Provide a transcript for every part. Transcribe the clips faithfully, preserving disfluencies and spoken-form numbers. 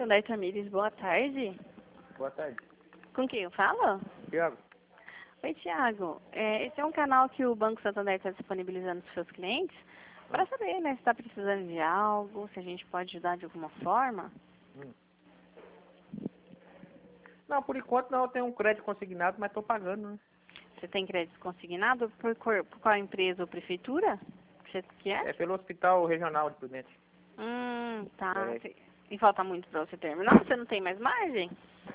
Santander Tamires, boa tarde. Boa tarde. Com quem eu falo? Tiago. Oi, Tiago. É, esse é um canal que o Banco Santander está disponibilizando para os seus clientes para Hum. saber, né, se está precisando de algo, se a gente pode ajudar de alguma forma. Hum. Não, por enquanto não, eu tenho um crédito consignado, mas estou pagando, né? Você tem crédito consignado por, cor- por qual empresa ou prefeitura que você quer? É pelo Hospital Regional de Prudente. Hum, tá. É. Cê- E falta muito para você terminar? Você não tem mais margem?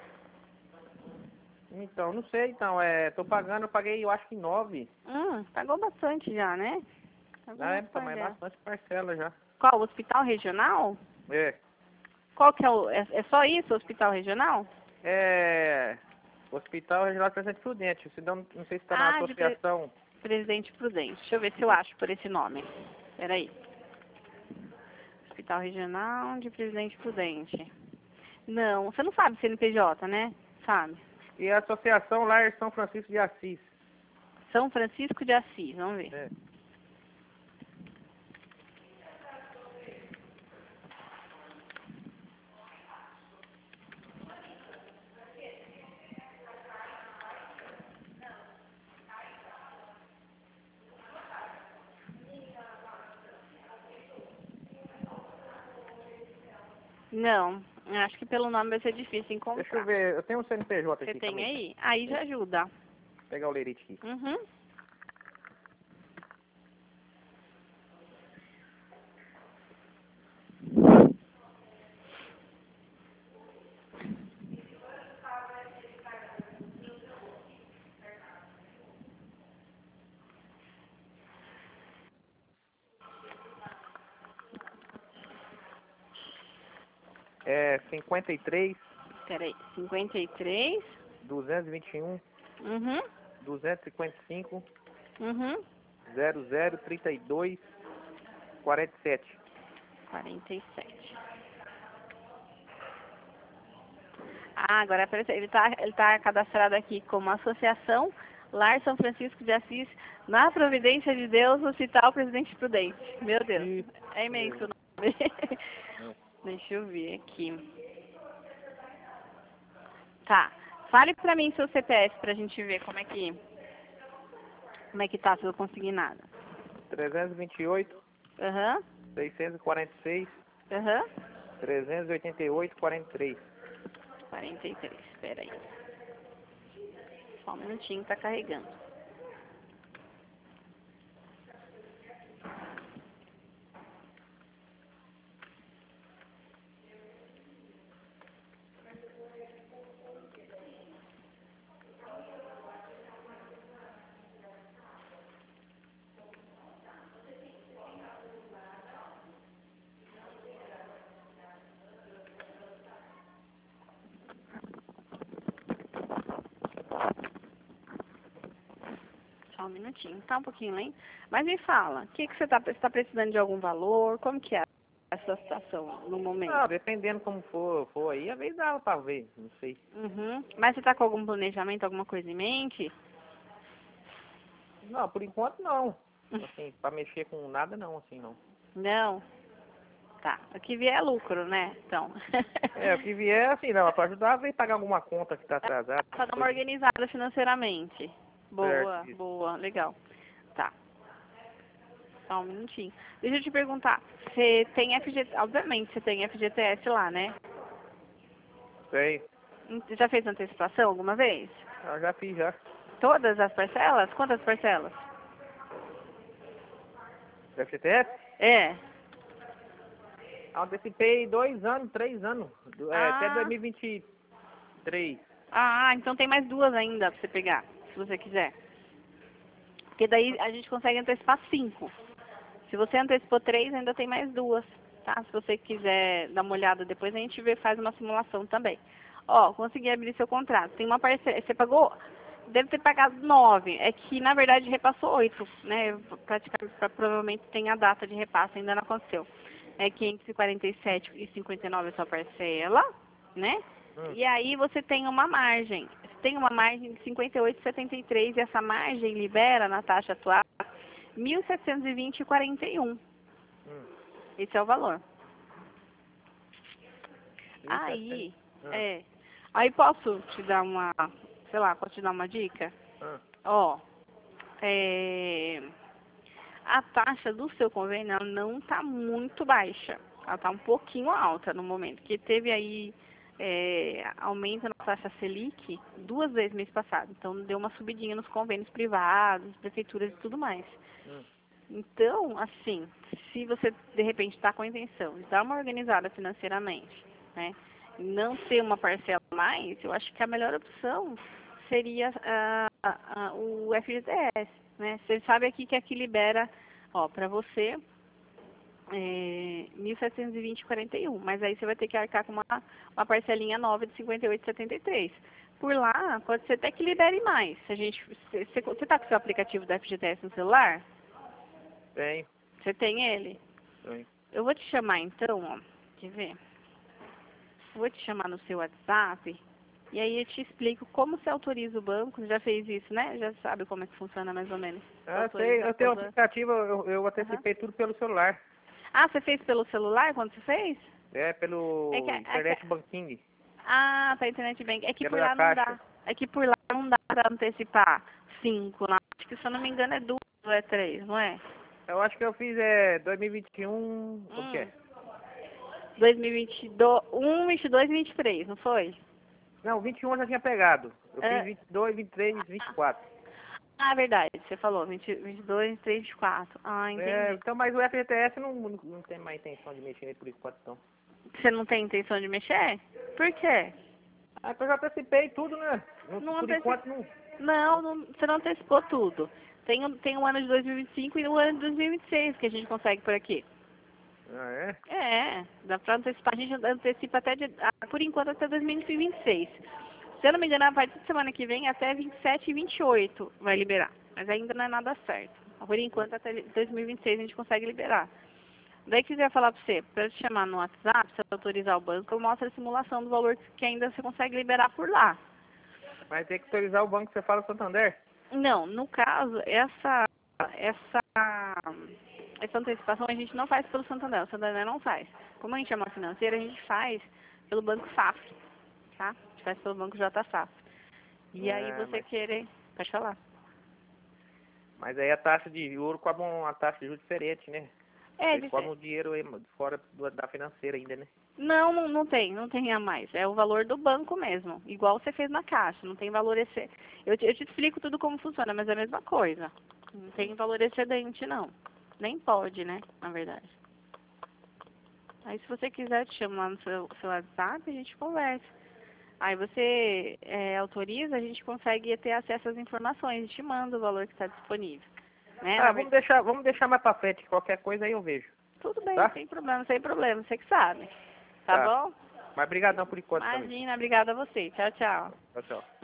Então, não sei, então, é, tô pagando, eu paguei, eu acho que nove. Hum, pagou bastante já, né? Pagou Na umas época, mas é parcelas. bastante parcela já. Qual? O hospital regional? É. Qual que é o... É, é só isso, o hospital regional? É. Hospital Regional de Presidente Prudente. Se não, não sei se está na Ah, de pre- associação. Presidente Prudente. Deixa eu ver se eu acho por esse nome. Peraí. Hospital Regional de Presidente Prudente. Não, você não sabe C N P J, né? Sabe? E a associação lá é São Francisco de Assis. São Francisco de Assis, vamos ver. É. Não, acho que pelo nome vai ser difícil encontrar. Deixa eu ver, eu tenho um C N P J Você aqui tem também. aí? Aí já ajuda. Vou pegar o lerite aqui. Uhum. É cinquenta e três, Peraí. cinquenta e três. duzentos e vinte e um, Uhum. duzentos e cinquenta e cinco, Uhum. zero zero, trinta e dois, quarenta e sete. quarenta e sete. Ah, agora apareceu. Ele está ele tá cadastrado aqui como Associação Lar São Francisco de Assis, na Providência de Deus, Hospital Presidente Prudente. Meu Deus, E é imenso o nome. Deixa eu ver aqui. Tá. Fale pra mim seu C P F pra gente ver como é que como é que tá seu consignado. trezentos e vinte e oito, Aham. seiscentos e quarenta e seis, Aham. trezentos e oitenta e oito, quarenta e três. quarenta e três. Espera aí. Só um minutinho, tá carregando. Só um minutinho, tá um pouquinho lento. Mas me fala, o que, que você tá, você tá precisando de algum valor? Como que é essa situação no momento? Ah, dependendo como for, for aí, às vezes dá pra ver, não sei. Uhum. Mas você tá com algum planejamento, alguma coisa em mente? Não, por enquanto não. Assim, pra mexer com nada não, assim não. Não? Tá. O que vier é lucro, né? Então. É, o que vier, assim, não, pra ajudar, vem pagar alguma conta que tá atrasada. Pra dar uma organizada financeiramente. Boa, Certo, isso. boa, legal. Tá. Só um minutinho. Deixa eu te perguntar, você tem F G T, obviamente você tem F G T S lá, né? Sei. Você já fez antecipação alguma vez? Eu já fiz já. Todas as parcelas? Quantas parcelas? F G T S? É. Eu antecipei dois anos, três anos. do- É, até Ah, dois mil e vinte e três. ah, então tem mais duas ainda pra você pegar, se você quiser. Porque daí a gente consegue antecipar cinco. Se você antecipou três, ainda tem mais duas, tá? Se você quiser dar uma olhada depois, a gente vê, faz uma simulação também. Ó, consegui abrir seu contrato. Tem uma parcela. Você pagou? Deve ter pagado nove. É que, na verdade, repassou oito, né? Praticamente, pra- provavelmente tem a data de repasse, ainda não aconteceu. É quinhentos e quarenta e sete e cinquenta e nove a sua parcela, né? Hum. E aí você tem uma margem. Você tem uma margem de cinquenta e oito e setenta e três e essa margem libera na taxa atual mil setecentos e vinte e quarenta e um. Hum. Esse é o valor. Aí, Ah. é. Aí posso te dar uma, sei lá, posso te dar uma dica? Ah. Ó, é, a taxa do seu convênio ela não está muito baixa. Ela está um pouquinho alta no momento, porque teve aí é, aumento na taxa Selic duas vezes mês passado. Então deu uma subidinha nos convênios privados, prefeituras e tudo mais. Hum. Então, assim, se você de repente está com a intenção de dar uma organizada financeiramente, né, e não ter uma parcela a mais, eu acho que a melhor opção seria ah, ah, o F G T S, né? Você sabe aqui que aqui libera, ó, para você é, mil setecentos e vinte vírgula quarenta e um, mas aí você vai ter que arcar com uma, uma parcelinha nova de cinquenta e oito vírgula setenta e três. Por lá, pode ser até que libere mais. Se a gente, você está com o seu aplicativo da F G T S no celular? Tenho. Você tem ele? Tenho. Eu vou te chamar então, ó. Quer ver? Eu vou te chamar no seu WhatsApp e aí eu te explico como você autoriza o banco. Você já fez isso, né? Já sabe como é que funciona mais ou menos. Você Ah, sei, autoriza eu tenho um o banco. aplicativo, eu, eu antecipei tudo pelo celular. Ah, você fez pelo celular quando você fez? É, É pelo que, é internet que, banking. ah, tá internet bank. É que Quero por da lá não Caixa. dá. É que por lá não dá pra antecipar cinco lá. Acho que se eu não me engano é duas ou é três, não é? Eu acho que eu fiz é dois mil e vinte e um, Hum. o quê? dois mil e vinte e dois, um, vinte e dois e vinte e três, não foi? Não, vinte e um eu já tinha pegado. Eu fiz É. vinte e dois, vinte e três, vinte e quatro. Ah, verdade, você falou, vinte, vinte e dois, vinte e três, vinte e quatro. Ah, É, entendi. então, mas o F G T S não, não, não tem mais intenção de mexer nele por enquanto, não. Você não tem intenção de mexer? Por quê? Ah, então eu já antecipei tudo, né? Não- Não por anteci... enquanto não. Não, não, você não antecipou tudo. Tem, o- tem o ano de dois mil e vinte e cinco e o ano de dois mil e vinte e seis que a gente consegue por aqui. Ah, é? É, dá pra antecipar, a gente antecipa até, de, ah, por enquanto, até dois mil e vinte e seis. Se eu não me engano, a partir de semana que vem, até vinte e sete e vinte e oito vai liberar. Mas ainda não é nada certo. Por enquanto, até dois mil e vinte e seis a gente consegue liberar. Daí que eu ia falar pra você, pra eu te chamar no WhatsApp, se eu autorizar o banco, eu mostro a simulação do valor que ainda você consegue liberar por lá. Mas tem que autorizar o banco, você fala Santander? Não, no caso, essa, essa, essa antecipação a gente não faz pelo Santander, o Santander não faz. Como a gente é uma financeira, a gente faz pelo Banco Safra, tá? A gente faz pelo Banco J Safra. E aí É, você mas, querer, pode falar. mas aí a taxa de juros cobra uma taxa de juros diferente, né? É, Eles de, cobram o dinheiro aí fora do- da financeira ainda, né? não, não, não tem, não tem a mais. É o valor do banco mesmo, igual você fez na caixa, não tem valor excedente. Eu te, eu te explico tudo como funciona, mas é a mesma coisa. Não tem valor excedente, não. Nem pode, né, na verdade. Aí se você quiser, te chamo lá no seu, seu WhatsApp, a gente conversa. Aí você é, autoriza, a gente consegue ter acesso às informações, a gente manda o valor que está disponível. Né? Ah, Na vamos verdade, deixar, vamos deixar mais pra frente, qualquer coisa aí eu vejo, tudo bem, tá? sem problema, sem problema, você que sabe. Tá Tá. bom? Mas brigadão por enquanto também. Imagina, obrigada a você. Tchau, tchau. Tchau, tchau.